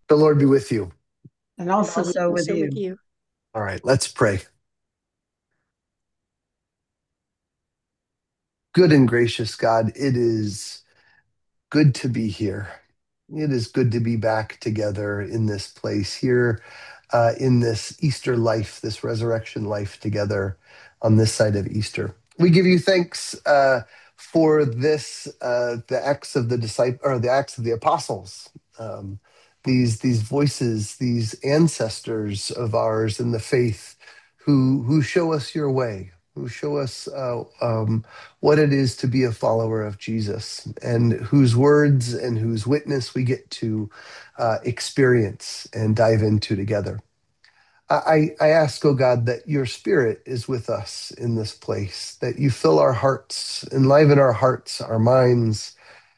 The Lord be with you. And and also so with also with you. you. All right, let's pray. Good and gracious God, it is good to be here. It is good to be back together in this place here, in this Easter life, this resurrection life together on this side of Easter. We give you thanks for this, the acts of the disciple or the acts of the apostles. Um, these voices, these ancestors of ours in the faith, who show us your way, who show us what it is to be a follower of Jesus, and whose words and whose witness we get to experience and dive into together. I ask, oh God, that your spirit is with us in this place, that you fill our hearts, enliven our hearts, our minds,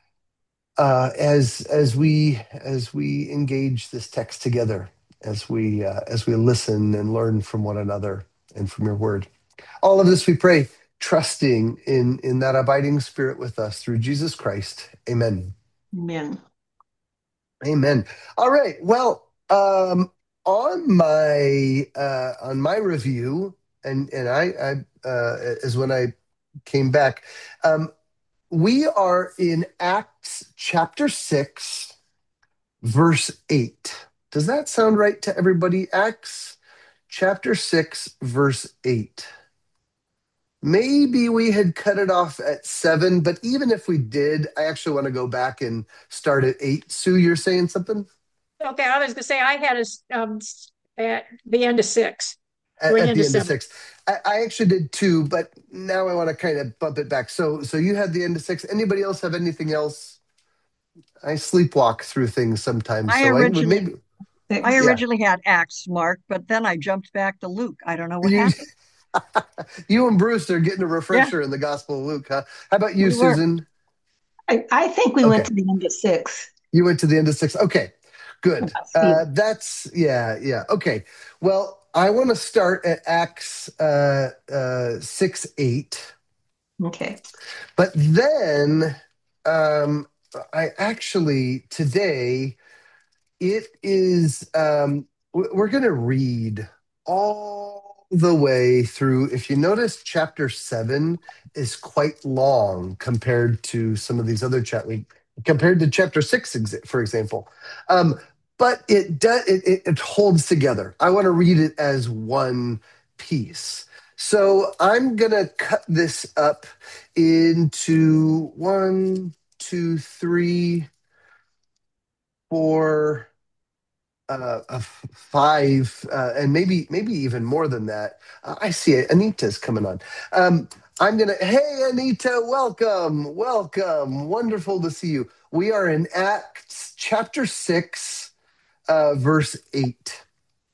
as we engage this text together, as we listen and learn from one another and from your word. All of this we pray, trusting in that abiding spirit with us through Jesus Christ. Amen. Amen. Amen. All right. Well, on my review, and I is when I came back. We are in Acts chapter 6, verse 8. Does that sound right to everybody? Acts chapter 6, verse 8. Maybe we had cut it off at 7, but even if we did, I actually want to go back and start at 8. Sue, you're saying something? Okay, I was going to say I had us at the end of six, At, going at the into end of seven. 6. I actually did 2, but now I want to kind of bump it back. So you had the end of 6. Anybody else have anything else? I sleepwalk through things sometimes, I so I would originally maybe, I yeah. originally had Acts, Mark, but then I jumped back to Luke. I don't know what You, happened. you and Bruce are getting a Yeah, refresher in the Gospel of Luke, huh? How about you, we were. Susan? I think we went Okay, to the end of six. you went to the end of 6. Okay, good. Yeah. That's yeah, yeah. Okay. Well, I want to start at Acts 6:8, Okay. but then I actually today it is we're going to read all the way through. If you notice, chapter 7 is quite long compared to some of these other compared to chapter 6, for example. um, but it holds together. I want to read it as one piece, so I'm going to cut this up into one, two, three, four, of 5, and maybe even more than that. I see it. Anita's coming on. I'm gonna. Hey, Anita, welcome, welcome. Wonderful to see you. We are in Acts chapter 6, verse 8.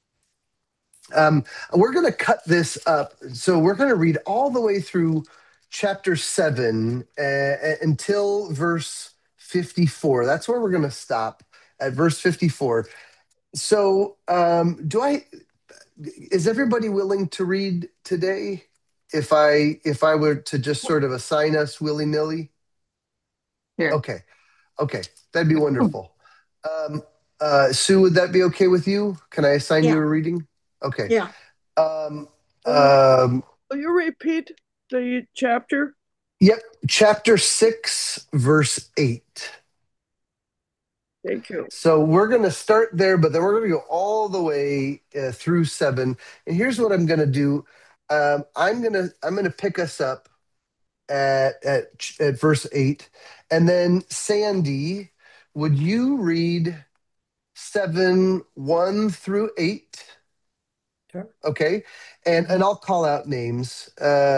We're gonna cut this up, so we're gonna read all the way through chapter 7 until verse 54. That's where we're gonna stop at verse 54. So, do I? Is everybody willing to read today? If I were to just sort of assign us willy nilly, Here. okay, okay, that'd be wonderful. Um, Sue, would that be okay with you? Can I assign you Yeah, a reading? Okay. yeah. Um, Will um, will you repeat the chapter? yep, chapter 6, verse 8. Thank you. So we're going to start there, but then we're going to go all the way through 7. And here's what I'm going to do. I'm gonna pick us up at verse 8, and then Sandy, would you read 7:1 through 8? Sure. Okay, and Mhm. I'll call out names.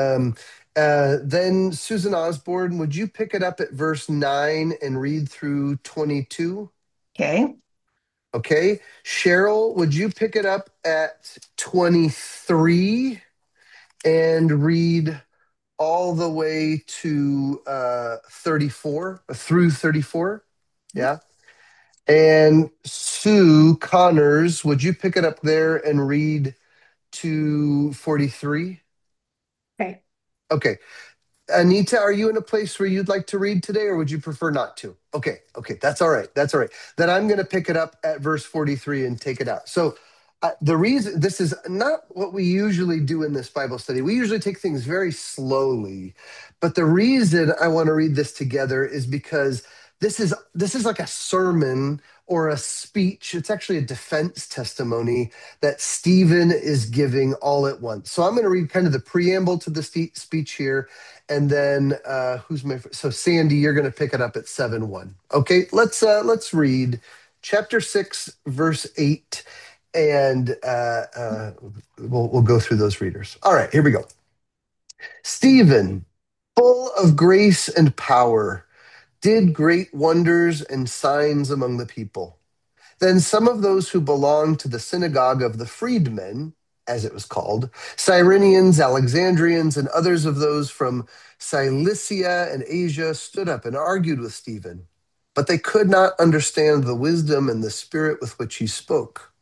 Then Susan Osborne, would you pick it up at verse 9 and read through 22? Okay. Okay. Cheryl, would you pick it up at 23 and read all the way to 34 through 34? Mhm. Yeah. And Sue Connors, would you pick it up there and read to 43? Okay. Okay. Anita, are you in a place where you'd like to read today, or would you prefer not to? Okay, that's all right. That's all right. Then I'm going to pick it up at verse 43 and take it out. So, the reason this is not what we usually do in this Bible study, we usually take things very slowly. But the reason I want to read this together is because this is like a sermon or a speech. It's actually a defense testimony that Stephen is giving all at once. So I'm going to read kind of the preamble to the speech here, and then so Sandy, you're going to pick it up at 7:1. Okay, let's read chapter 6, verse 8, and we'll go through those readers. All right, here we go. Stephen, full of grace and power, did great wonders and signs among the people. Then some of those who belonged to the synagogue of the freedmen, as it was called, Cyrenians, Alexandrians, and others of those from Cilicia and Asia stood up and argued with Stephen. But they could not understand the wisdom and the spirit with which he spoke.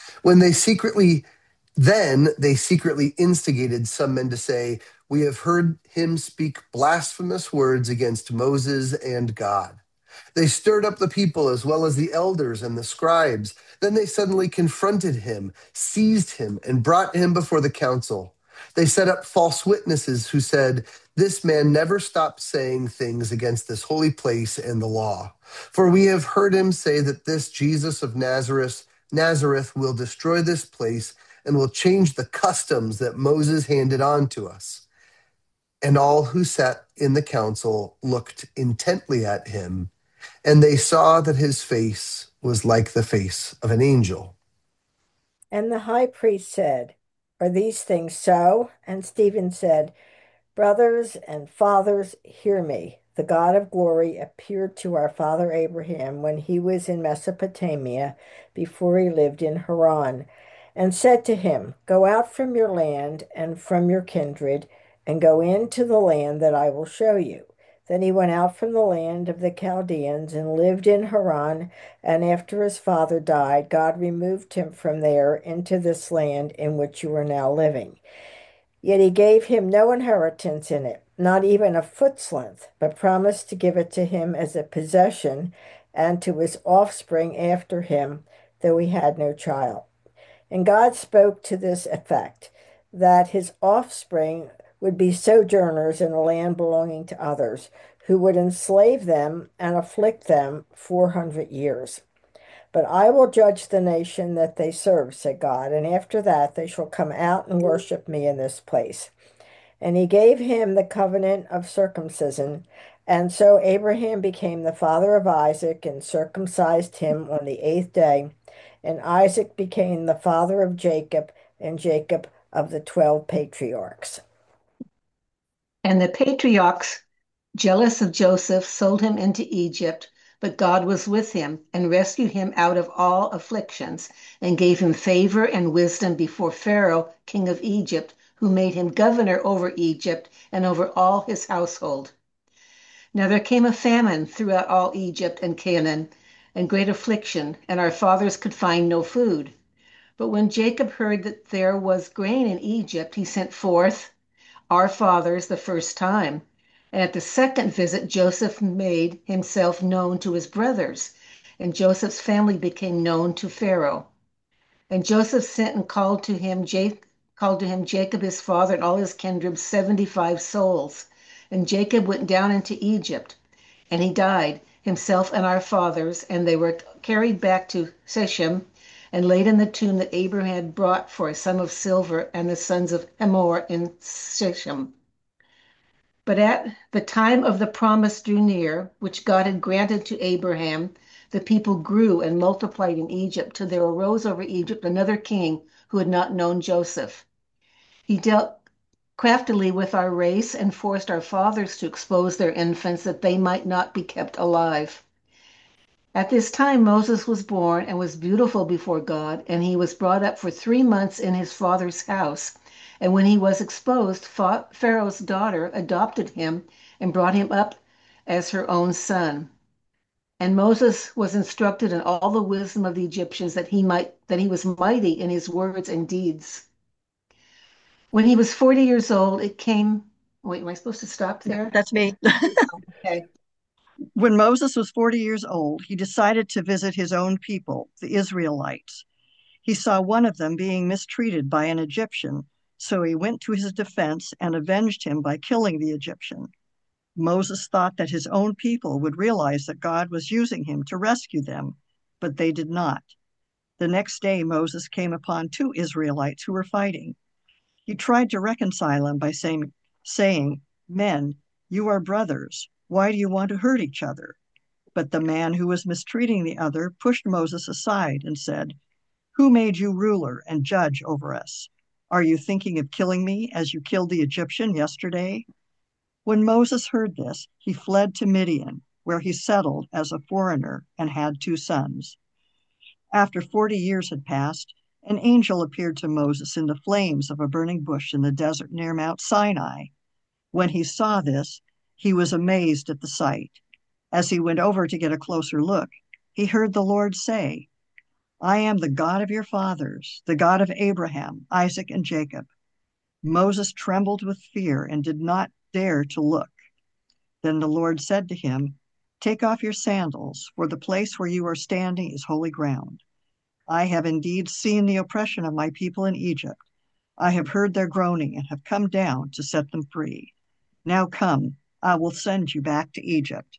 Then they secretly instigated some men to say, "We have heard him speak blasphemous words against Moses and God." They stirred up the people as well as the elders and the scribes. Then they suddenly confronted him, seized him, and brought him before the council. They set up false witnesses who said, "This man never stopped saying things against this holy place and the law. For we have heard him say that this Jesus of Nazareth will destroy this place and will change the customs that Moses handed on to us." And all who sat in the council looked intently at him, and they saw that his face was like the face of an angel. And the high priest said, "Are these things so?" And Stephen said, "Brothers and fathers, hear me. The God of glory appeared to our father Abraham when he was in Mesopotamia, before he lived in Haran, and said to him, 'Go out from your land and from your kindred, and go into the land that I will show you.' Then he went out from the land of the Chaldeans and lived in Haran, and after his father died, God removed him from there into this land in which you are now living. Yet he gave him no inheritance in it, not even a foot's length, but promised to give it to him as a possession and to his offspring after him, though he had no child. And God spoke to this effect, that his offspring would be sojourners in a land belonging to others, who would enslave them and afflict them 400 years. But I will judge the nation that they serve, said God, and after that they shall come out and worship me in this place. And he gave him the covenant of circumcision. And so Abraham became the father of Isaac and circumcised him on the 8th day. And Isaac became the father of Jacob, and Jacob of the 12 patriarchs. And the patriarchs, jealous of Joseph, sold him into Egypt, but God was with him and rescued him out of all afflictions and gave him favor and wisdom before Pharaoh, king of Egypt, who made him governor over Egypt and over all his household. Now there came a famine throughout all Egypt and Canaan, and great affliction, and our fathers could find no food. But when Jacob heard that there was grain in Egypt, he sent forth our fathers the first time. And at the second visit, Joseph made himself known to his brothers, and Joseph's family became known to Pharaoh. And Joseph sent and called to him Jacob his father and all his kindred, 75 souls. And Jacob went down into Egypt, and he died, himself and our fathers, and they were carried back to Shechem and laid in the tomb that Abraham had brought for a sum of silver and the sons of Hamor in Shechem. But at the time of the promise drew near, which God had granted to Abraham, the people grew and multiplied in Egypt, till there arose over Egypt another king who had not known Joseph. He dealt craftily with our race and forced our fathers to expose their infants that they might not be kept alive. At this time Moses was born and was beautiful before God, and he was brought up for 3 months in his father's house. And when he was exposed, Pharaoh's daughter adopted him and brought him up as her own son. And Moses was instructed in all the wisdom of the Egyptians, that he was mighty in his words and deeds. When he was 40 years old, it came Wait, am I supposed to stop there? That's me. Okay. When Moses was 40 years old, he decided to visit his own people, the Israelites. He saw one of them being mistreated by an Egyptian, so he went to his defense and avenged him by killing the Egyptian. Moses thought that his own people would realize that God was using him to rescue them, but they did not. The next day, Moses came upon two Israelites who were fighting. He tried to reconcile them by saying, Men, you are brothers. Why do you want to hurt each other? But the man who was mistreating the other pushed Moses aside and said, Who made you ruler and judge over us? Are you thinking of killing me as you killed the Egyptian yesterday? When Moses heard this, he fled to Midian, where he settled as a foreigner and had two sons. After 40 years had passed, an angel appeared to Moses in the flames of a burning bush in the desert near Mount Sinai. When he saw this, he was amazed at the sight. As he went over to get a closer look, he heard the Lord say, I am the God of your fathers, the God of Abraham, Isaac, and Jacob. Moses trembled with fear and did not dare to look. Then the Lord said to him, Take off your sandals, for the place where you are standing is holy ground. I have indeed seen the oppression of my people in Egypt. I have heard their groaning and have come down to set them free. Now come, I will send you back to Egypt.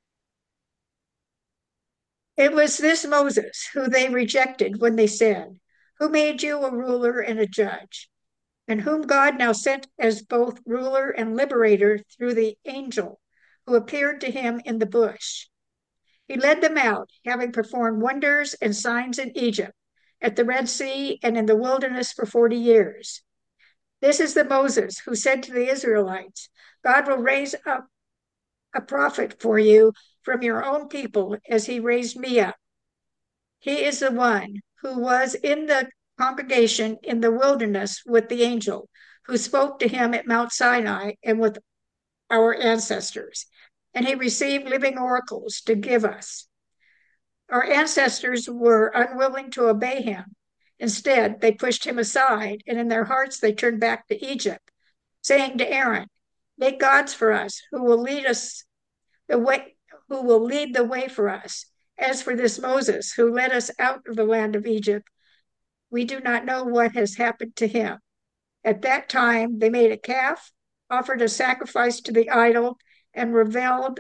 It was this Moses who they rejected when they said, Who made you a ruler and a judge? And whom God now sent as both ruler and liberator through the angel who appeared to him in the bush. He led them out, having performed wonders and signs in Egypt, at the Red Sea, and in the wilderness for 40 years. This is the Moses who said to the Israelites, God will raise up a prophet for you from your own people as he raised me up. He is the one who was in the congregation in the wilderness with the angel who spoke to him at Mount Sinai and with our ancestors. And he received living oracles to give us. Our ancestors were unwilling to obey him. Instead, they pushed him aside, and in their hearts they turned back to Egypt, saying to Aaron, Make gods for us who will lead us the way, who will lead the way for us. As for this Moses who led us out of the land of Egypt, we do not know what has happened to him. At that time, they made a calf, offered a sacrifice to the idol, and reveled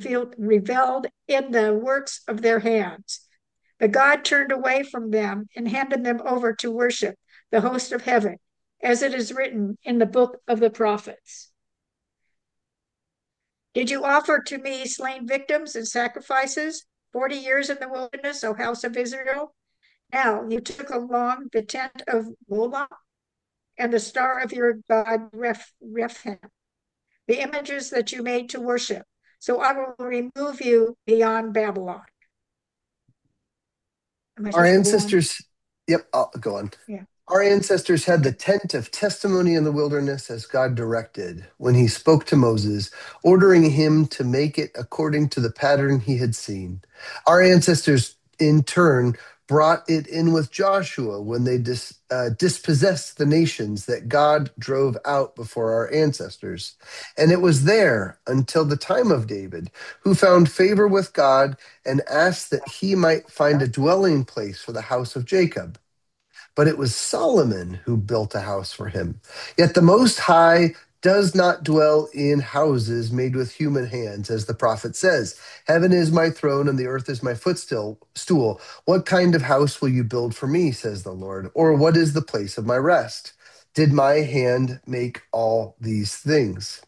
in the works of their hands. But God turned away from them and handed them over to worship the host of heaven, as it is written in the book of the prophets. Did you offer to me slain victims and sacrifices 40 years in the wilderness, O house of Israel? Now you took along the tent of Moloch and the star of your god Rephan, the images that you made to worship. So I will remove you beyond Babylon. Our ancestors, yep, I'll go on. Yeah. Our ancestors had the tent of testimony in the wilderness as God directed when he spoke to Moses, ordering him to make it according to the pattern he had seen. Our ancestors, in turn, brought it in with Joshua when they dispossessed the nations that God drove out before our ancestors. And it was there until the time of David, who found favor with God and asked that he might find a dwelling place for the house of Jacob. But it was Solomon who built a house for him. Yet the Most High does not dwell in houses made with human hands, as the prophet says. Heaven is my throne and the earth is my footstool. What kind of house will you build for me, says the Lord? Or what is the place of my rest? Did my hand make all these things?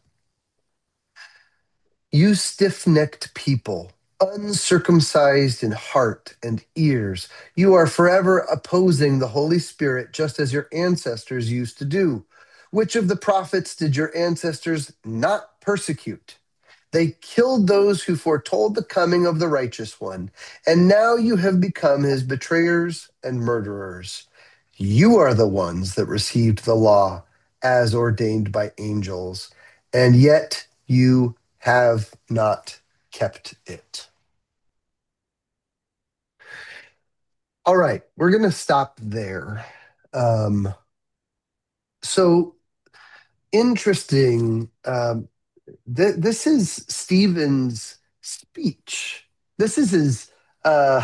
You stiff-necked people, uncircumcised in heart and ears, you are forever opposing the Holy Spirit, just as your ancestors used to do. Which of the prophets did your ancestors not persecute? They killed those who foretold the coming of the righteous one, and now you have become his betrayers and murderers. You are the ones that received the law as ordained by angels, and yet you have not kept it. All right, we're going to stop there. So Interesting. This is Stephen's speech. This is his. Uh,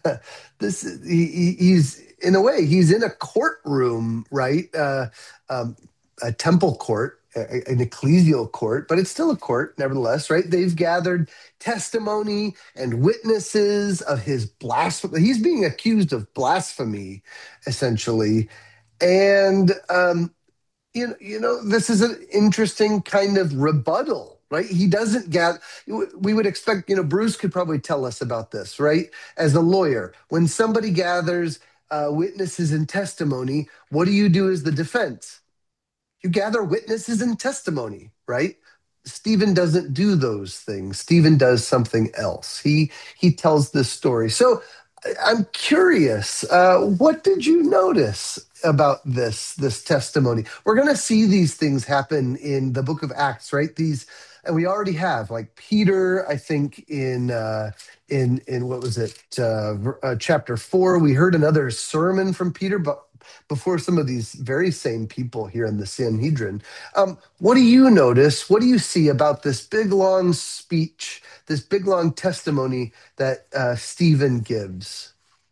he's in a way he's in a courtroom, right? A temple court, an ecclesial court, but it's still a court nevertheless, right? They've gathered testimony and witnesses of his blasphemy. He's being accused of blasphemy, essentially, and this is an interesting kind of rebuttal, right? He doesn't get, we would expect, Bruce could probably tell us about this, right? As a lawyer, when somebody gathers witnesses and testimony, what do you do as the defense? You gather witnesses and testimony, right? Stephen doesn't do those things. Stephen does something else. He tells this story. So I'm curious, what did you notice about this testimony? We're going to see these things happen in the book of Acts, right? These, and we already have, like Peter, I think in what was it, chapter 4, we heard another sermon from Peter, but before some of these very same people here in the Sanhedrin. What do you notice? What do you see about this big long speech, this big long testimony that Stephen gives?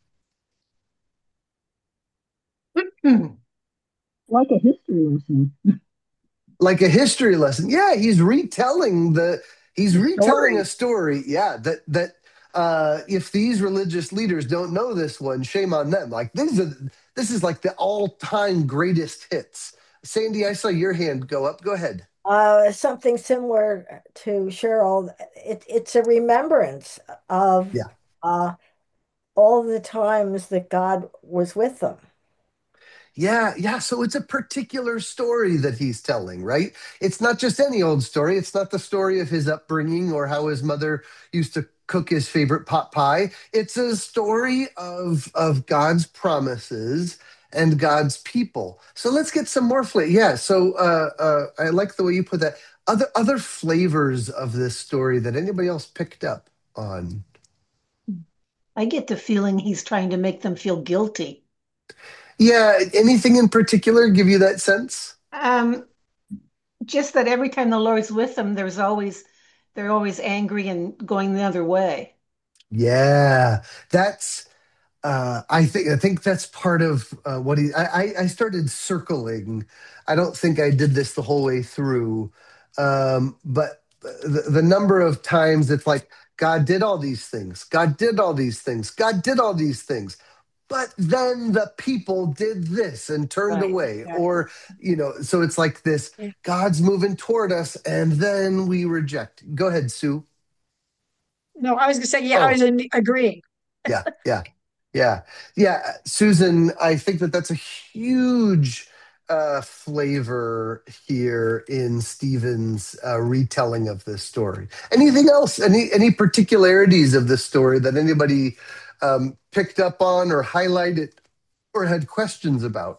Like a history lesson. Like a history lesson. Yeah, he's retelling Story. a story. Yeah, that if these religious leaders don't know this one, shame on them. Like this is like the all-time greatest hits. Sandy, I saw your hand go up. Go ahead. Something similar to Cheryl. It's a remembrance of Yeah. uh, all the times that God was with them. Yeah, yeah. So it's a particular story that he's telling, right? It's not just any old story. It's not the story of his upbringing or how his mother used to cook his favorite pot pie. It's a story of God's promises and God's people. So let's get some more flavor. Yeah. So I like the way you put that. Other flavors of this story that anybody else picked up on. I get the feeling he's trying to make them feel guilty. Yeah. Anything in particular give you that sense? Um, just that every time the Lord's with them, they're always angry and going the other way. Yeah, that's I think that's part of what I started circling. I don't think I did this the whole way through, but the number of times it's like God did all these things, God did all these things, God did all these things, but then the people did this and turned Right. away, Exactly. or so it's like this: Yeah. God's moving toward us, and then we reject. Go ahead, Sue. No, I was going to say, yeah, I Oh, was agreeing. yeah, yeah, yeah, yeah. Susan, I think that's a huge flavor here in Stephen's retelling of this story. Anything else? Any particularities of this story that anybody picked up on or highlighted or had questions about?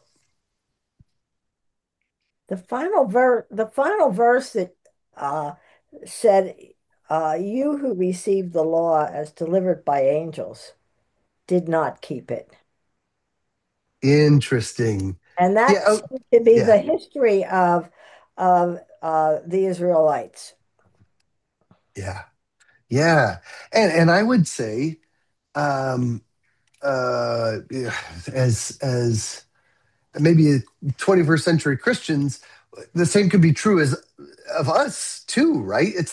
The final verse that uh, said, "You who received the law as delivered by angels did not keep it," Interesting. and Yeah. that Oh, seems to be yeah. the history of the Israelites. Yeah. Yeah. And I would say, um, yeah, as maybe 21st century Christians, the same could be true as of us too, right? It's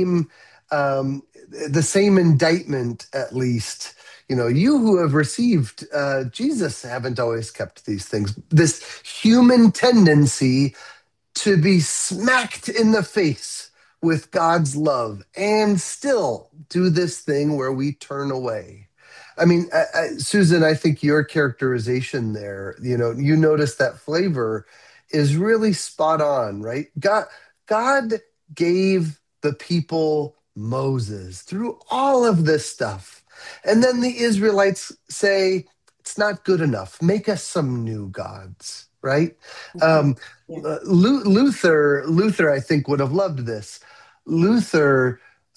the same indictment, at least. You who have received Jesus haven't always kept these things. This human tendency to be smacked in the face with God's love and still do this thing where we turn away. I mean, Susan, I think your characterization there, you notice that flavor is really spot on, right? God gave the people Moses through all of this stuff. And then the Israelites say, it's not good enough. Make us some new gods, right? Mhm. Um, Yeah. Luther, I think, would have loved this. Luther,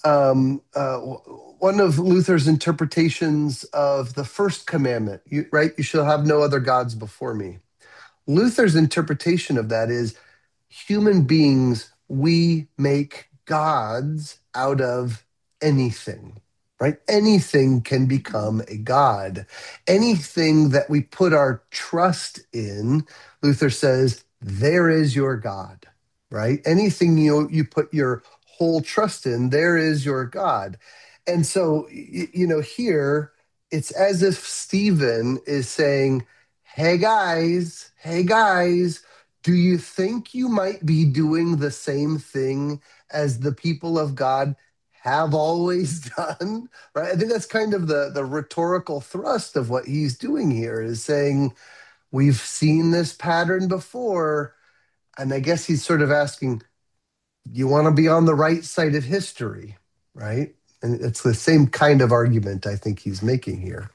one of Luther's interpretations of the first commandment, right? You shall have no other gods before me. Luther's interpretation of that is human beings, we make gods out of anything, right? Anything can become a god. Anything that we put our trust in, Luther says, there is your God, right? Anything you put your whole trust in, there is your God. And so, here it's as if Stephen is saying, hey guys, do you think you might be doing the same thing as the people of God have always done? Right? I think that's kind of the rhetorical thrust of what he's doing here is saying, we've seen this pattern before. And I guess he's sort of asking, you want to be on the right side of history, right? And it's the same kind of argument I think he's making here.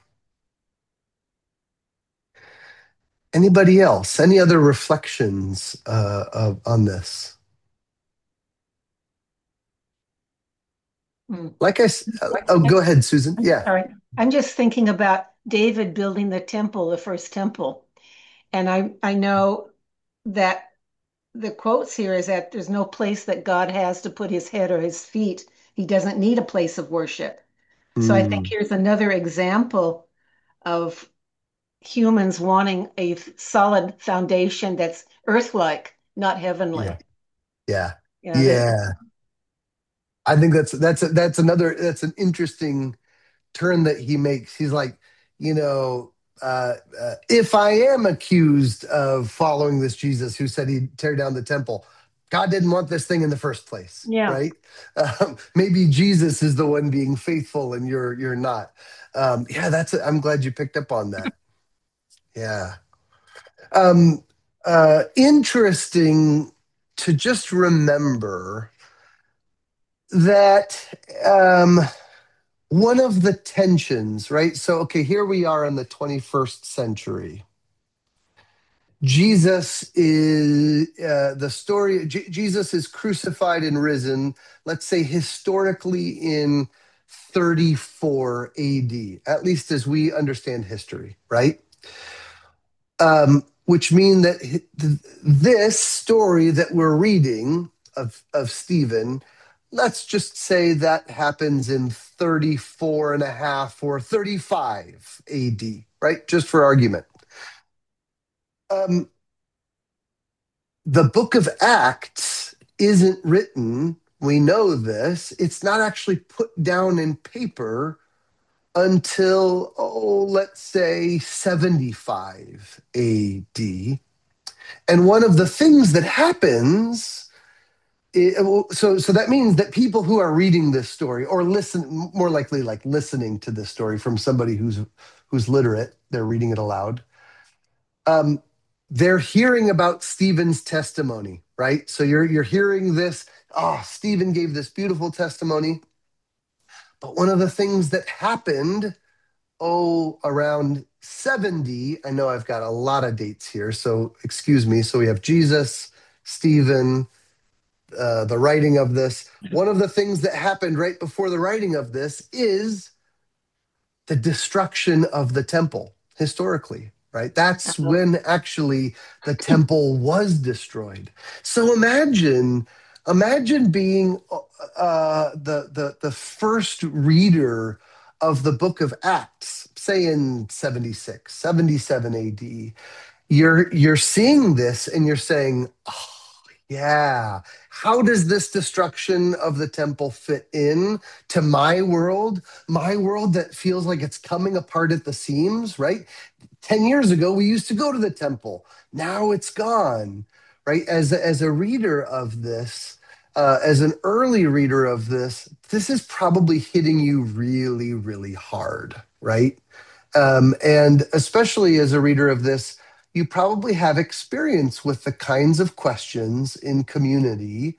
Anybody else? Any other reflections on this? Go ahead, Susan. Yeah. Sorry. I'm just thinking about David building the temple, the first temple. And I know that the quotes here is that there's no place that God has to put his head or his feet. He doesn't need a place of worship. So I think here's another example of humans wanting a solid foundation that's earth-like, not heavenly. Yeah. Yeah. I think that's an interesting turn that he makes. He's like, if I am accused of following this Jesus who said he'd tear down the temple, God didn't want this thing in the first place, right? Maybe Jesus is the one being faithful and you're not. I'm glad you picked up on that. Yeah. Interesting to just remember that one of the tensions, right? So, okay, here we are in the 21st century. Jesus is Jesus is crucified and risen, let's say historically in 34 AD, at least as we understand history, right? Which mean that this story that we're reading of Stephen, let's just say that happens in 34 and a half or 35 AD, right? Just for argument. The book of Acts isn't written, we know this, it's not actually put down in paper until, let's say 75 AD. And one of the things that happens, so that means that people who are reading this story or more likely like listening to this story from somebody who's literate, they're reading it aloud. They're hearing about Stephen's testimony, right? So you're hearing this, Stephen gave this beautiful testimony. But one of the things that happened, around 70, I know I've got a lot of dates here, so excuse me. So we have Jesus, Stephen, the writing of this. One of the things that happened right before the writing of this is the destruction of the temple historically, right? That's when actually the temple was destroyed. So imagine being the first reader of the book of Acts, say in 76, 77 AD. You're seeing this and you're saying, yeah, how does this destruction of the temple fit in to my world that feels like it's coming apart at the seams, right? 10 years ago, we used to go to the temple. Now it's gone, right? As a reader of this, as an early reader of this is probably hitting you really, really hard, right? And especially as a reader of this, you probably have experience with the kinds of questions in community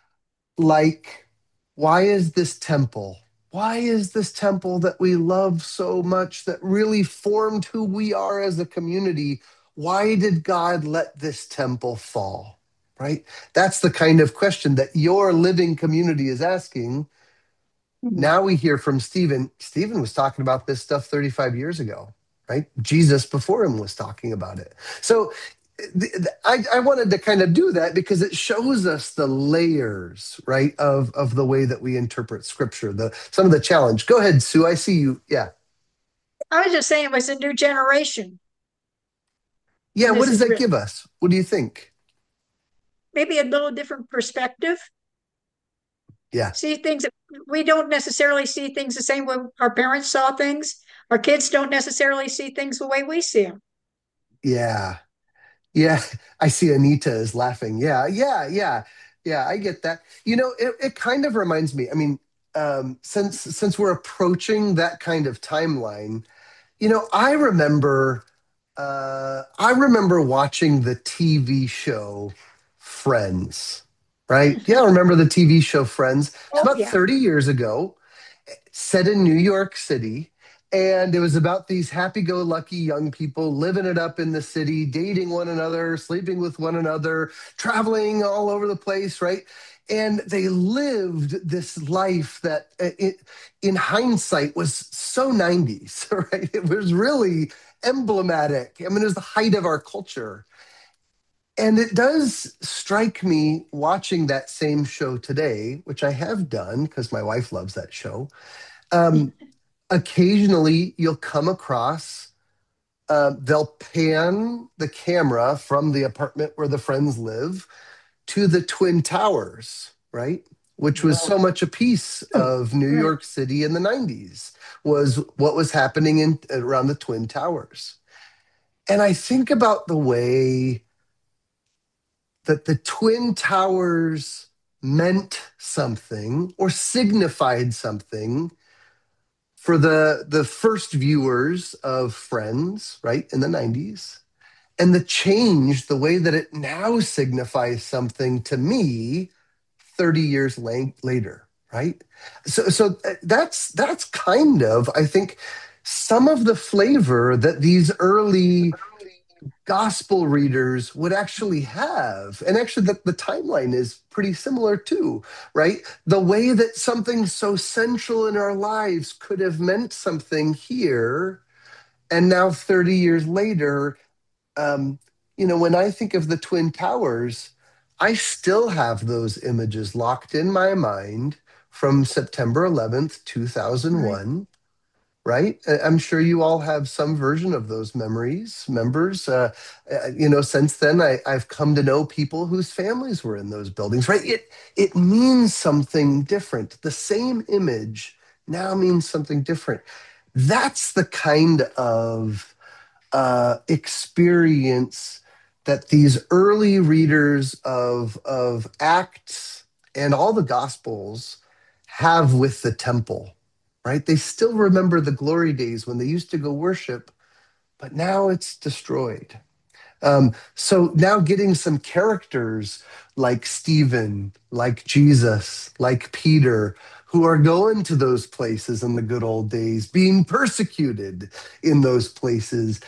like, why is this temple? Why is this temple that we love so much, that really formed who we are as a community? Why did God let this temple fall? Right? That's the kind of question that your living community is asking. Now we hear from Stephen. Stephen was talking about this stuff 35 years ago, right? Jesus before him was talking about it. So I wanted to kind of do that because it shows us the layers, right, of the way that we interpret scripture, the some of the challenge. Go ahead, Sue. I see you. Yeah. I was just saying it was a new generation Yeah, when what this does is that written. give us? What do you think? Maybe a little different perspective. Yeah. See things we don't necessarily see things the same way our parents saw things. Our kids don't necessarily see things the way we see them. Yeah. Yeah. I see Anita is laughing. Yeah. Yeah. Yeah. Yeah. I get that. It kind of reminds me, I mean, since we're approaching that kind of timeline, I remember watching the TV show Friends, right? Yeah, remember the TV show Friends? It's Oh about yeah. 30 years ago, set in New York City. And it was about these happy go lucky young people living it up in the city, dating one another, sleeping with one another, traveling all over the place, right? And they lived this life that, in hindsight, was so 90s, right? It was really emblematic. I mean, it was the height of our culture. And it does strike me watching that same show today, which I have done because my wife loves that show. Um, Occasionally you'll come across, they'll pan the camera from the apartment where the friends live to the Twin Towers, right? Which was so much a piece of New Right. York City in the 90s, was what was happening in around the Twin Towers. And I think about the way that the Twin Towers meant something or signified something for the first viewers of Friends, right, in the 90s, and the change, the way that it now signifies something to me 30 years later, right? So that's kind of, I think, some of the flavor that these early gospel readers would actually have. And actually, the timeline is pretty similar too, right? The way that something so central in our lives could have meant something here. And now, 30 years later, um, when I think of the Twin Towers, I still have those images locked in my mind from September 11th, Right. 2001, right? I'm sure you all have some version of those memories, members. Since then, I've come to know people whose families were in those buildings, right? It means something different. The same image now means something different. That's the kind of experience that these early readers of Acts and all the Gospels have with the temple, right? They still remember the glory days when they used to go worship, but now it's destroyed. So now getting some characters like Stephen, like Jesus, like Peter, who are going to those places in the good old days, being persecuted in those places.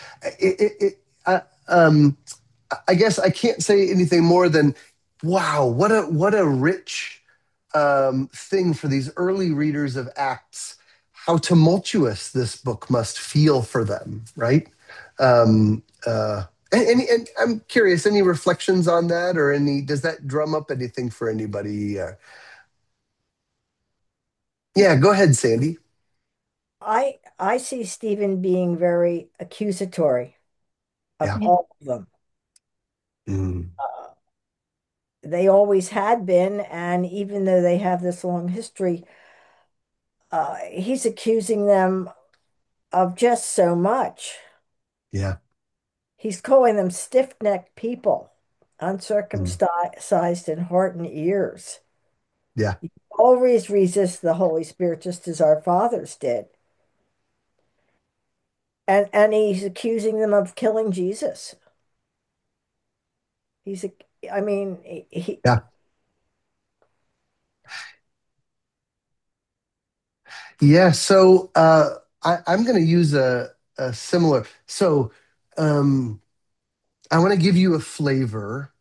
I guess I can't say anything more than, wow, what a rich thing for these early readers of Acts. How tumultuous this book must feel for them, right? And I'm curious, any reflections on that, or does that drum up anything for anybody? Yeah, go ahead, Sandy. I see Stephen being very accusatory of Yeah. all of them. Mm, Uh, they always had been, and even though they have this long history, he's accusing them of just so much. yeah. He's calling them stiff-necked people, Mm, uncircumcised in heart and ears. yeah. Always resist the Holy Spirit just as our fathers did. And he's accusing them of killing Jesus. He's a, I mean, Yeah. Yeah. So I'm going to use a similar. So um, I want to give you a flavor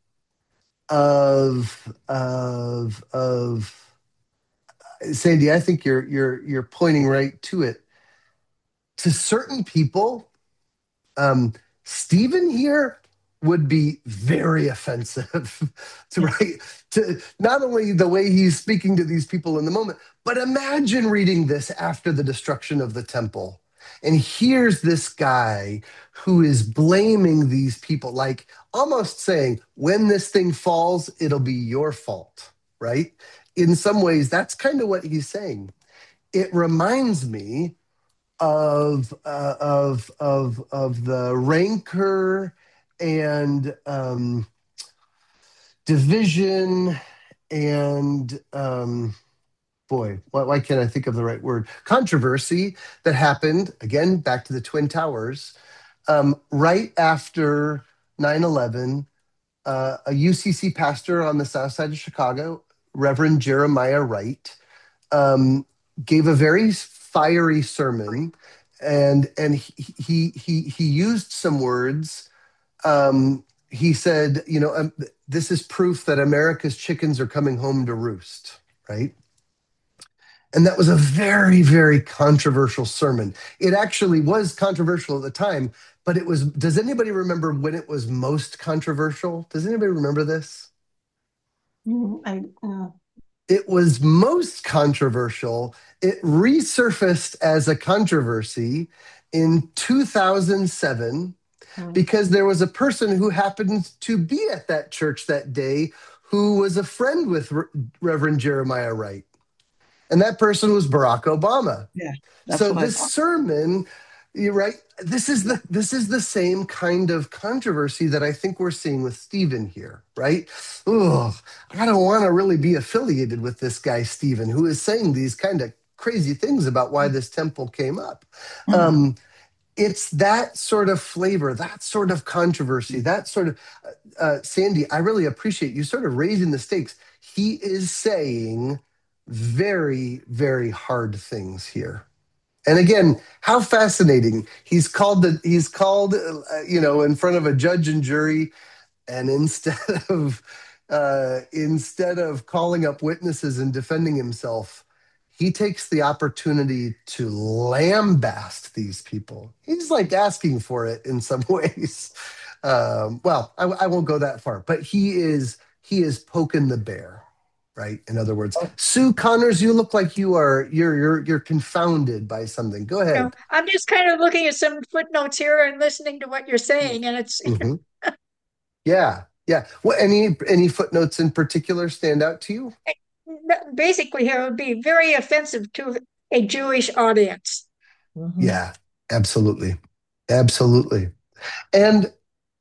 of Sandy. I think you're pointing right to it. To certain people, Stephen here. would be very offensive to right to not only the way he's speaking to these people in the moment, but imagine reading this after the destruction of the temple. And here's this guy who is blaming these people, like almost saying, when this thing falls, it'll be your fault, right? In some ways, that's kind of what he's saying. It reminds me of the rancor and division and boy, why can't I think of the right word? Controversy that happened again back to the Twin Towers right after 9/11. A UCC pastor on the south side of Chicago, Reverend Jeremiah Wright, um, gave a very fiery sermon, and he used some words. He said, this is proof that America's chickens are coming home to roost, right? And that was a very, very controversial sermon. It actually was controversial at the time, but it was. Does anybody remember when it was most controversial? Does anybody remember this? It was most controversial. It resurfaced as a controversy in 2007 because there was a person who happened to be at that church that day who was a friend with Reverend Jeremiah Wright. And that person was Barack Obama. Yeah. So this sermon, you're right. This is the same kind of controversy that I think we're seeing with Stephen here, right? Oh, I don't want to really be affiliated with this guy Stephen, who is saying these kind of crazy things about why this temple came up. It's that sort of flavor, that sort of controversy, that sort of Sandy. I really appreciate you sort of raising the stakes. He is saying very, very hard things here. And again, how fascinating. He's called in front of a judge and jury, and instead of calling up witnesses and defending himself, he takes the opportunity to lambast these people. He's like asking for it in some ways. I won't go that far, but he is poking the bear, right? In other words, Sue Connors, you look like you're confounded by something. Go ahead. I'm just kind of looking at some footnotes here and listening to what you're saying, and it's Mhm. Yeah, yeah. Well, any footnotes in particular stand out to you? basically here would be very offensive to a Jewish audience. Yeah, absolutely, absolutely. And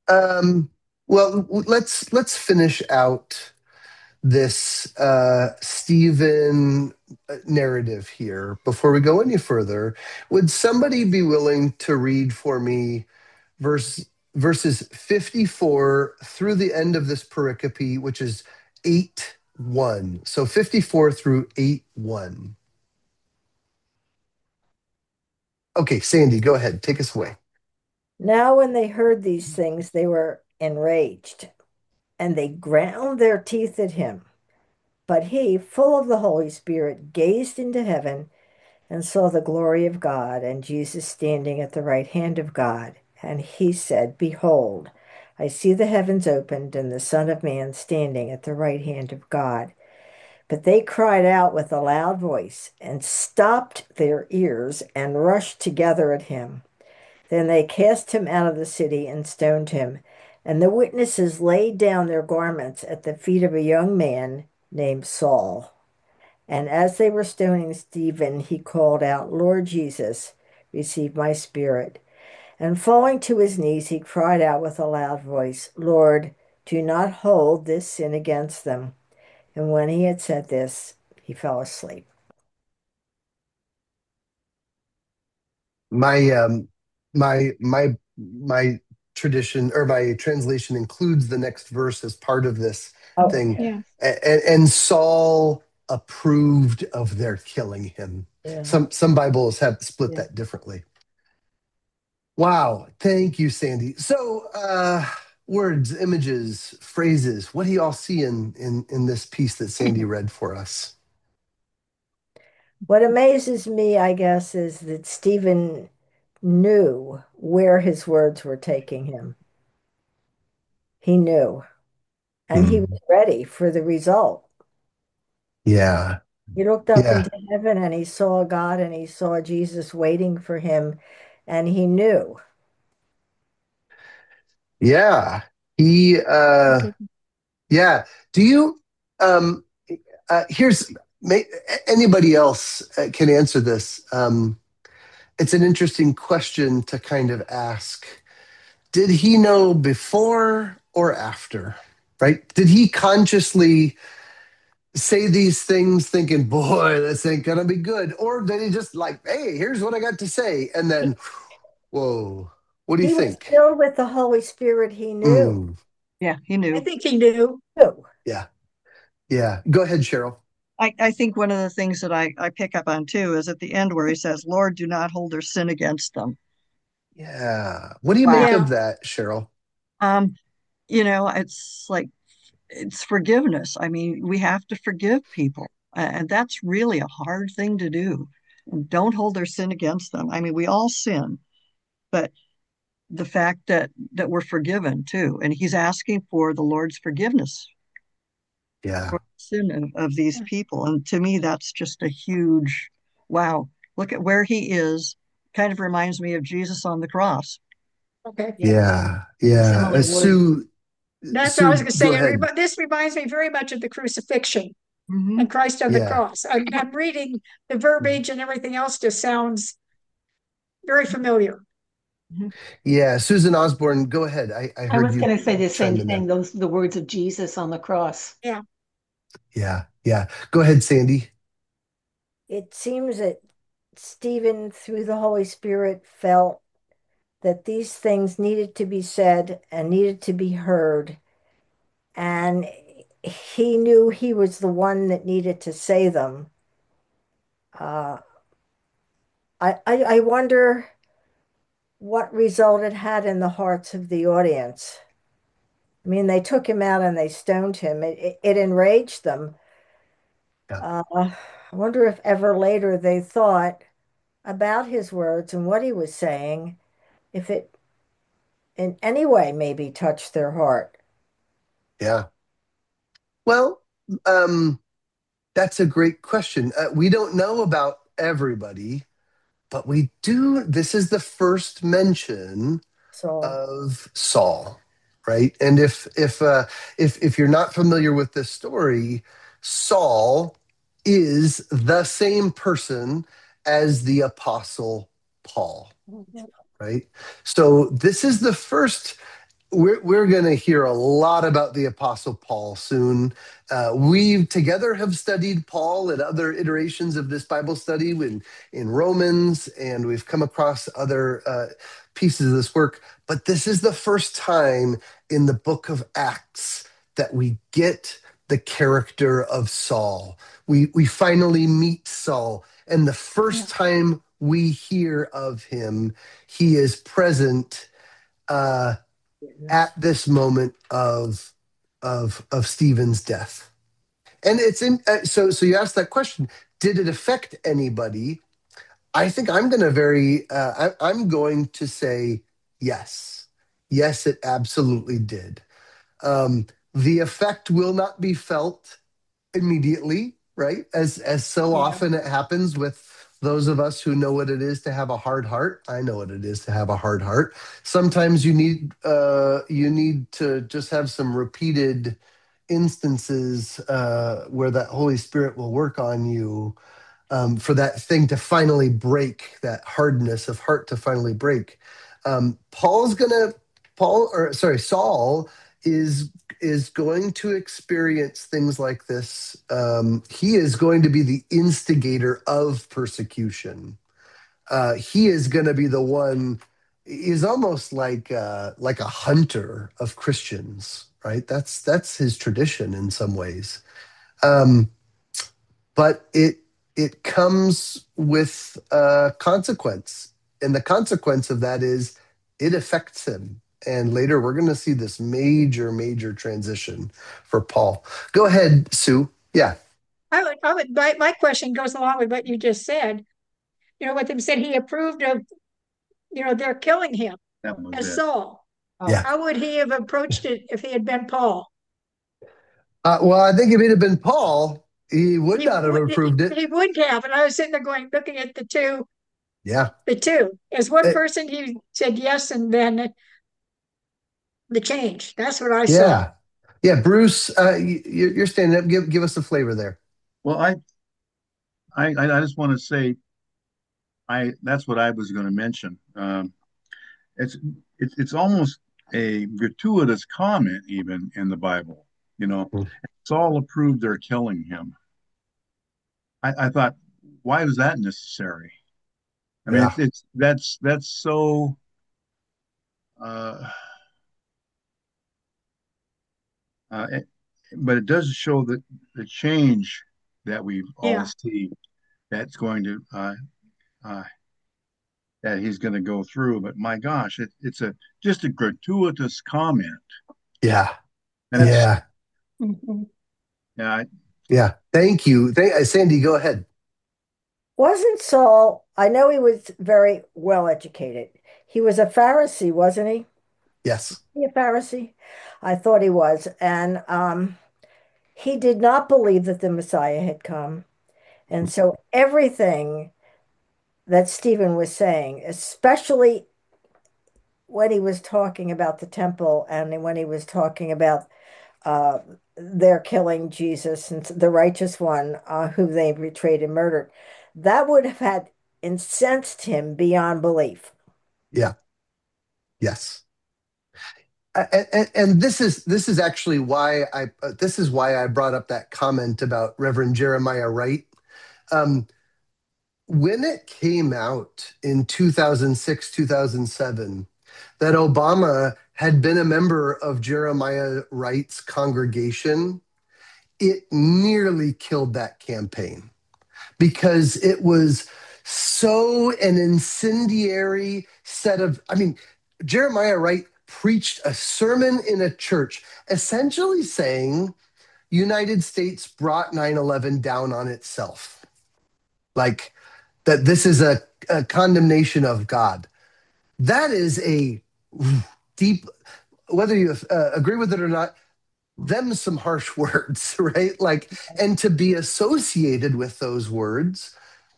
let's finish out this Stephen narrative here before we go any further. Would somebody be willing to read for me verses 54 through the end of this pericope, which is 8:1? So 54 through 8:1. Okay, Sandy, go ahead. Take us away. Now, when they heard these things, they were enraged, and they ground their teeth at him. But he, full of the Holy Spirit, gazed into heaven and saw the glory of God and Jesus standing at the right hand of God. And he said, Behold, I see the heavens opened and the Son of Man standing at the right hand of God. But they cried out with a loud voice and stopped their ears and rushed together at him. Then they cast him out of the city and stoned him. And the witnesses laid down their garments at the feet of a young man named Saul. And as they were stoning Stephen, he called out, Lord Jesus, receive my spirit. And falling to his knees, he cried out with a loud voice, Lord, do not hold this sin against them. And when he had said this, he fell asleep. My my tradition or my translation includes the next verse as part of this thing. Okay. Yeah. And Saul approved of their killing him. Yeah. Some Bibles have split Yeah. that differently. Wow, thank you, Sandy. So words, images, phrases, what do you all see in this piece that Sandy read for us? What amazes me, I guess, is that Stephen knew where his words were taking him. he knew, and he Mm. was ready for the result. Yeah. He looked up Yeah. into heaven and he saw God and he saw Jesus waiting for him, and he knew. Yeah. He yeah. Do you um here's anybody else can answer this. It's an interesting question to kind of ask. Did he know before or after? Right? Did he consciously say these things thinking, boy, this ain't gonna be good? Or did he just like, hey, here's what I got to say? And then, whoa, what do you He was think? filled with the Holy Spirit. He knew. Mm, Yeah, he I knew. think he knew. yeah, yeah. Go ahead, Cheryl. I think one of the things that I pick up on too is at the end where he says, Lord, do not hold their sin against them. Yeah. What do you make Wow. Yeah. of that, Cheryl? Um, it's like it's forgiveness. I mean, we have to forgive people, and that's really a hard thing to do. Don't hold their sin against them. I mean, we all sin, but the fact that we're forgiven too, and he's asking for the Lord's forgiveness Yeah. for the sin of these people. And to me, that's just a huge wow. Look at where he is. Kind of reminds me of Jesus on the cross. Okay. Yeah, Yeah. Yeah. similar words. That's what I was Sue, going to go say. ahead. This reminds me very much of the crucifixion Hmm. and Christ on the Yeah. cross. I'm reading the verbiage and everything else just sounds very familiar. Yeah. Susan Osborne, go ahead. I I heard was you going to say the same chime in thing, there. those the words of Jesus on the cross. Yeah. Yeah. Yeah. Go ahead, Sandy. It seems that Stephen, through the Holy Spirit, felt that these things needed to be said and needed to be heard. And he knew he was the one that needed to say them. Uh, I wonder what result it had in the hearts of the audience. I mean, they took him out and they stoned him. It enraged them. Yeah. I wonder if ever later they thought about his words and what he was saying, if it in any way maybe touched their heart. Yeah. Well, um, that's a great question. We don't know about everybody, but we do. This is the first mention So, of Saul, right? And if you're not familiar with this story, Saul is the same person as the apostle Paul, right? So this is the first we're going to hear a lot about the Apostle Paul soon. We together have studied Paul and other iterations of this Bible study in Romans, and we've come across other pieces of this work. But this is the first time in the book of Acts that we get the character of Saul. We finally meet Saul, and the first time we hear of him, he is present. At this moment of Stephen's death. And it's in so you asked that question, did it affect anybody? I think I'm going to say yes. Yes, it absolutely did. The effect will not be felt immediately, right? As so Yeah. often it happens with those of us who know what it is to have a hard heart. I know what it is to have a hard heart. Sometimes you need to just have some repeated instances where that Holy Spirit will work on you, for that thing to finally break, that hardness of heart to finally break. Paul's gonna Paul or sorry Saul is is going to experience things like this. He is going to be the instigator of persecution. He is going to be the one. He's almost like a hunter of Christians, right? That's his tradition in some ways. Um, but it comes with a consequence, and the consequence of that is it affects him. And later we're going to see this major transition for Paul. Go ahead, Sue. Yeah. My question goes along with what you just said. With him said he approved of, their killing him as Saul. Oh, Yeah. How would he have approached it if he had been Paul? Well, I think if it had been Paul, he would He not have would approved it. he would have. And I was sitting there going, looking at Yeah. the two. As one Uh, person, he said yes, and then the change. That's what I saw. yeah. Yeah. Bruce, you're standing up. Give us a flavor there. Well, I just want to say I that's what I was going to mention. It's it's almost a gratuitous comment even in the Bible. You know, Mm. Saul approved their killing him. I thought, why was that necessary? I mean, Yeah. that's so. Uh, uh, it- but it does show that the change that we all Yeah. see that's going to uh, that he's going to go through. But my gosh, it's a just a gratuitous comment, Yeah. and it's Yeah. mhm. yeah, Yeah. Thank you. Sandy, go ahead. Wasn't Saul, I know he was very well educated. He was a Pharisee, wasn't he? Yes. He a Pharisee? I thought he was. And he did not believe that the Messiah had come. And so everything that Stephen was saying, especially when he was talking about the temple and when he was talking about uh, their killing Jesus and the righteous one who they betrayed and murdered, that would have had incensed him beyond belief. Yeah. Yes. And this is actually why I brought up that comment about Reverend Jeremiah Wright. Um, when it came out in 2006, 2007, that Obama had been a member of Jeremiah Wright's congregation, it nearly killed that campaign because it was so an incendiary set of, I mean, Jeremiah Wright preached a sermon in a church essentially saying United States brought 9/11 down on itself. Like that this is a condemnation of God. That is a deep, whether you agree with it or not, them some harsh words, right? Like, and to be associated with those words,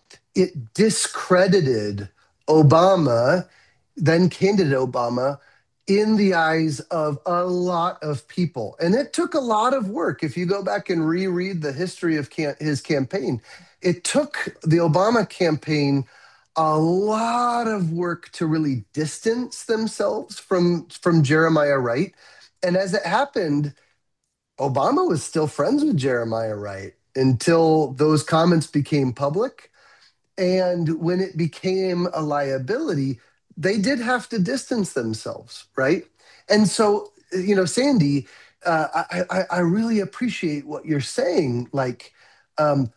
it discredited Obama, then candidate Obama, in the eyes of a lot of people. And it took a lot of work. If you go back and reread the history of his campaign, it took the Obama campaign a lot of work to really distance themselves from Jeremiah Wright. And as it happened, Obama was still friends with Jeremiah Wright until those comments became public. And when it became a liability, they did have to distance themselves, right? And so, Sandy, I really appreciate what you're saying. Like, um,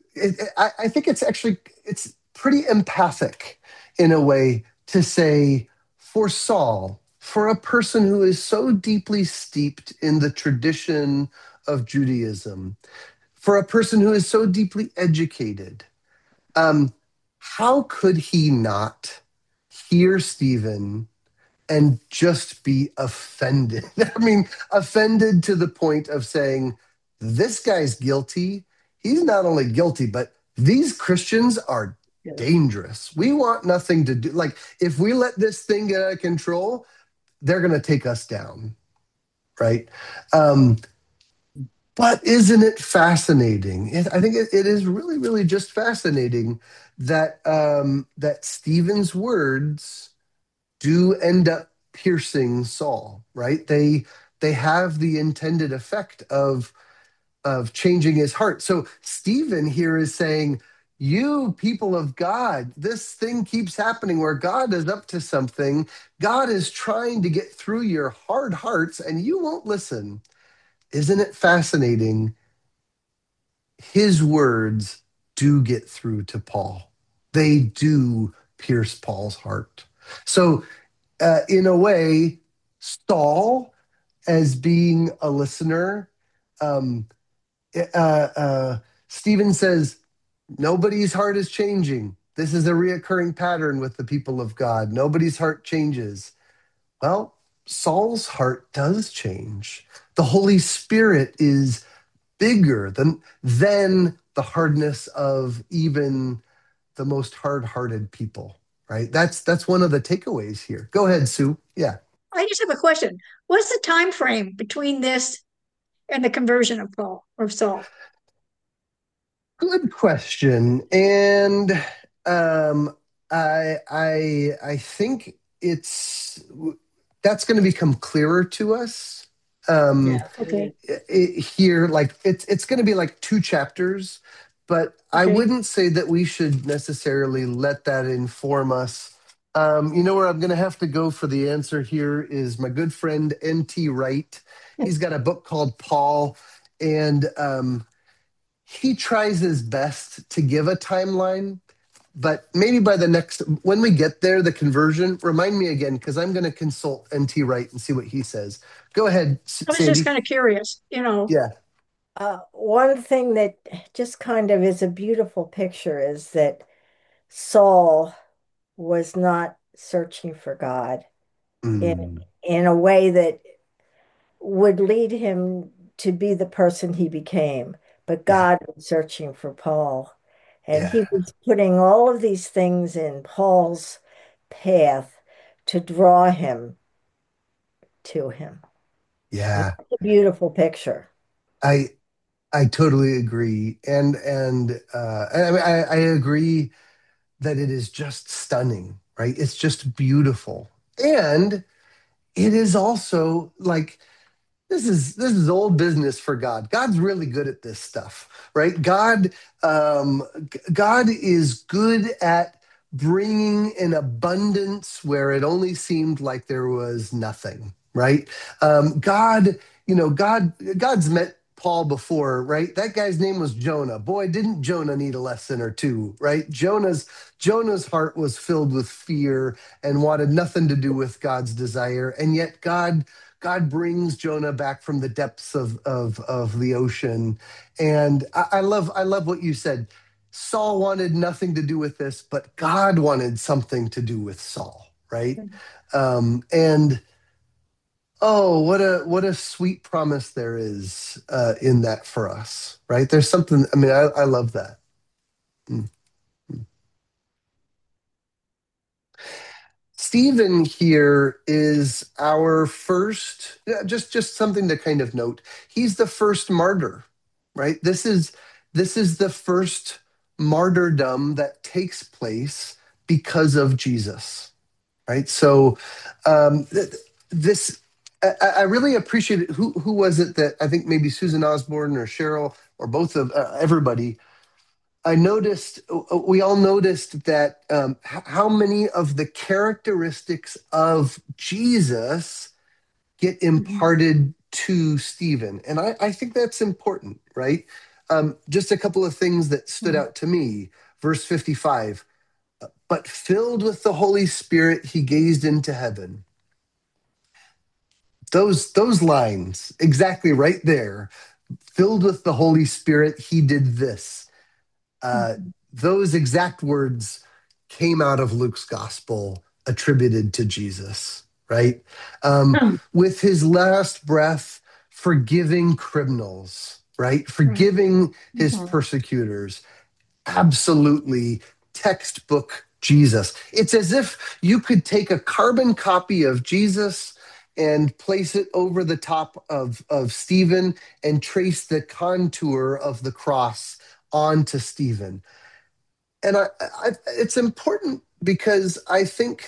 I think it's pretty empathic in a way to say for Saul, for a person who is so deeply steeped in the tradition of Judaism, for a person who is so deeply educated, um, how could he not hear Stephen and just be offended? I mean, offended to the point of saying, this guy's guilty. He's not only guilty, but these Christians are dangerous. We want nothing to do. Like, if we let this thing get out of control, they're going to take us down. Right. Um, but isn't it fascinating? I think it is really, really just fascinating that that Stephen's words do end up piercing Saul, right? They have the intended effect of changing his heart. So Stephen here is saying, you people of God, this thing keeps happening where God is up to something. God is trying to get through your hard hearts and you won't listen. Isn't it fascinating? His words do get through to Paul. They do pierce Paul's heart. So in a way, Saul, as being a listener, um, uh, uh, Stephen says, nobody's heart is changing. This is a reoccurring pattern with the people of God. Nobody's heart changes. Well, Saul's heart does change. The Holy Spirit is bigger than the hardness of even the most hard-hearted people, right? That's one of the takeaways here. Go ahead, Sue. Yeah. I just have a question. What's the time frame between this and the conversion of Paul or Saul? Good question. And I think that's going to become clearer to us. Yeah. Okay. Here, like it's going to be like 2 chapters, but I Okay. wouldn't say that we should necessarily let that inform us. You know where I'm going to have to go for the answer here is my good friend N.T. Wright. He's got a book called Paul, and he tries his best to give a timeline, but maybe by the next, when we get there, the conversion, remind me again, because I'm going to consult NT Wright and see what he says. Go ahead, I was just Sandy. kind of curious, Yeah. One thing that just kind of is a beautiful picture is that Saul was not searching for God in Mm, in a way that would lead him to be the person he became. But yeah. God was searching for Paul, and Yeah. he was putting all of these things in Paul's path to draw him to him. And Yeah. that's a beautiful picture. I I totally agree. And I mean, I agree that it is just stunning, right? It's just beautiful. And it is also like this is old business for God. God's really good at this stuff, right? God is good at bringing an abundance where it only seemed like there was nothing, right? God, God's met Paul before, right? That guy's name was Jonah. Boy, didn't Jonah need a lesson or two, right? Jonah's heart was filled with fear and wanted nothing to do with God's desire, and yet God brings Jonah back from the depths of the ocean. And I love what you said. Saul wanted nothing to do with this, but God wanted something to do with Saul, right? And oh, what a sweet promise there is in that for us, right? There's something. I mean, I love that. Mm. Stephen here is our first, yeah, just something to kind of note. He's the first martyr, right? This is the first martyrdom that takes place because of Jesus, right? So this I really appreciate it. Who was it that I think maybe Susan Osborne or Cheryl or both of everybody I noticed, we all noticed that how many of the characteristics of Jesus get imparted to Stephen. And I think that's important, right? Just a couple of things that stood out to me. Verse 55, but filled with the Holy Spirit, he gazed into heaven. Those lines, exactly right there. Filled with the Holy Spirit, he did this. Uh, those exact words came out of Luke's gospel attributed to Jesus, right? With his last breath, forgiving criminals, right? Forgiving his persecutors. Absolutely textbook Jesus. It's as if you could take a carbon copy of Jesus and place it over the top of Stephen and trace the contour of the cross onto Stephen. And it's important because I think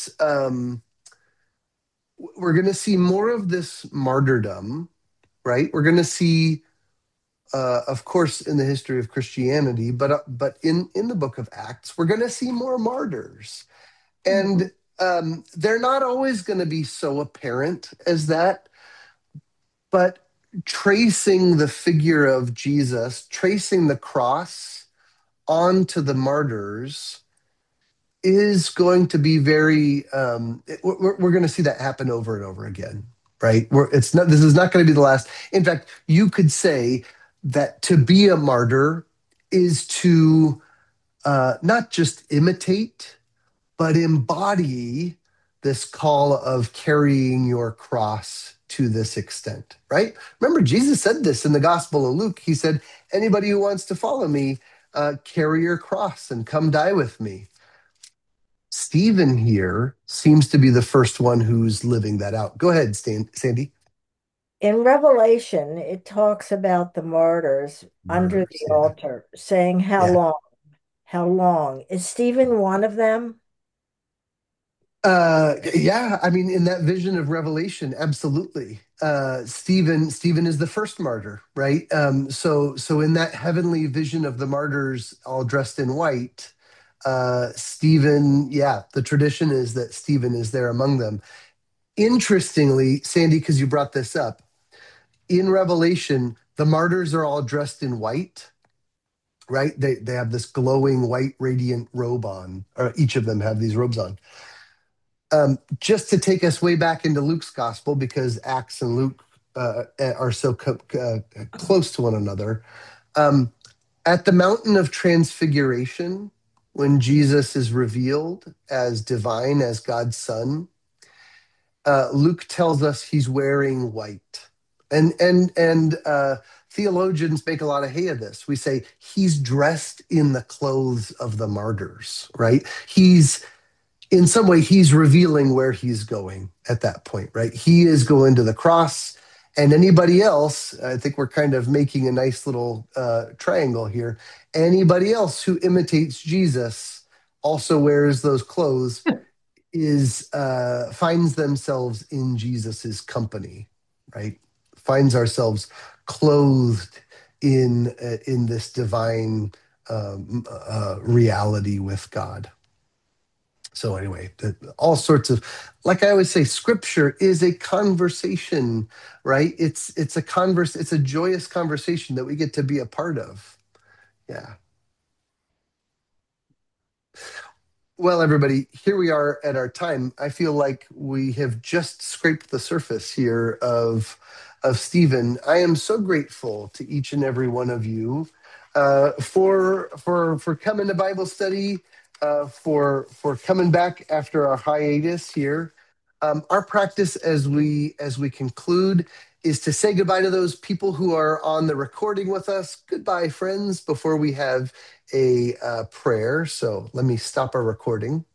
we're going to see more of this martyrdom, right? We're going to see, of course, in the history of Christianity, but in the Book of Acts, we're going to see more martyrs, and they're not always going to be so apparent as that, but tracing the figure of Jesus, tracing the cross onto the martyrs is going to be very we're going to see that happen over and over again, right? This is not going to be the last. In fact, you could say that to be a martyr is to not just imitate but embody this call of carrying your cross to this extent, right? Remember, Jesus said this in the Gospel of Luke. He said, anybody who wants to follow me, carry your cross and come die with me. Stephen here seems to be the first one who's living that out. Go ahead, Sandy. In Revelation, it talks about the martyrs under Martyrs, the yeah. altar, saying, How Yeah. long? How long? Is Stephen one of them? Yeah, I mean, in that vision of Revelation, absolutely. Stephen is the first martyr, right? So in that heavenly vision of the martyrs all dressed in white, Stephen, yeah, the tradition is that Stephen is there among them. Interestingly, Sandy, because you brought this up, in Revelation, the martyrs are all dressed in white, right? They have this glowing white radiant robe on, or each of them have these robes on. Just to take us way back into Luke's gospel, because Acts and Luke are so close to one another. At the mountain of transfiguration, when Jesus is revealed as divine, as God's son, Luke tells us he's wearing white. And theologians make a lot of hay of this. We say he's dressed in the clothes of the martyrs, right? In some way, he's revealing where he's going at that point, right? He is going to the cross, and anybody else, I think we're kind of making a nice little triangle here. Anybody else who imitates Jesus also wears those clothes, finds themselves in Jesus's company, right? Finds ourselves clothed in this divine reality with God. So anyway, all sorts of, like I always say, scripture is a conversation, right? It's a joyous conversation that we get to be a part of. Yeah. Well, everybody, here we are at our time. I feel like we have just scraped the surface here of Stephen. I am so grateful to each and every one of you for coming to Bible study, for coming back after our hiatus here. Our practice as we conclude is to say goodbye to those people who are on the recording with us. Goodbye, friends, before we have a prayer. So let me stop our recording.